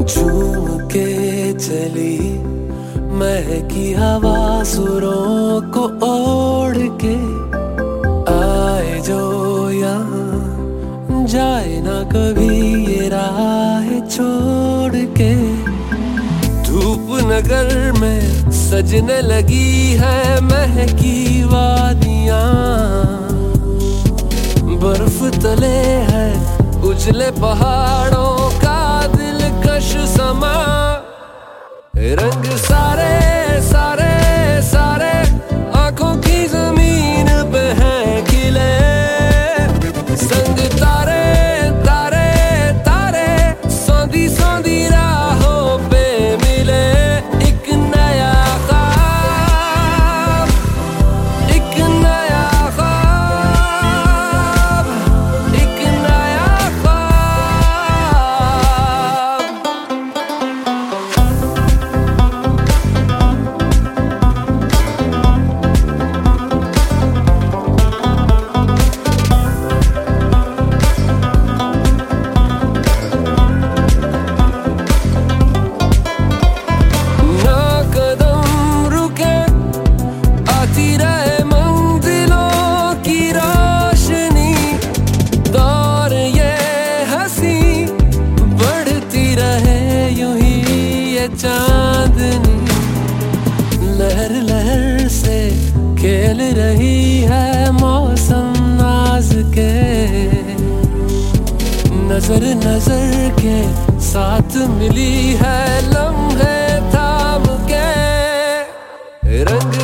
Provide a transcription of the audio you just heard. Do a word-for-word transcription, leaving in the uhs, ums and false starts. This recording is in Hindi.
झूम के चली महकी हवा सुरों को ओढ़ के, आए जो यहाँ जाए ना कभी ये राह छोड़ के। धूप नगर में सजने लगी है महकी वादियाँ, बर्फ तले है उजले पहाड़ों का दिलकश समा। रंग सारे सारे सारे आंखों की जमीन पे हैं खिले, संग तारे तारे तारे सौंधी सौंधी राहों पे मिले। एक नया ख्वाब, एक नया ख्वाब, एक नया ख्वाब। ना कदम रुके आती रहे मंजिलों की रोशनी, दौर ये हंसी बढ़ती रहे यूं ही ये चांदनी। लहर लहर से खेल रही है मौसम नाज के, नजर नजर के साथ मिली है लम्हे थाम के। रंग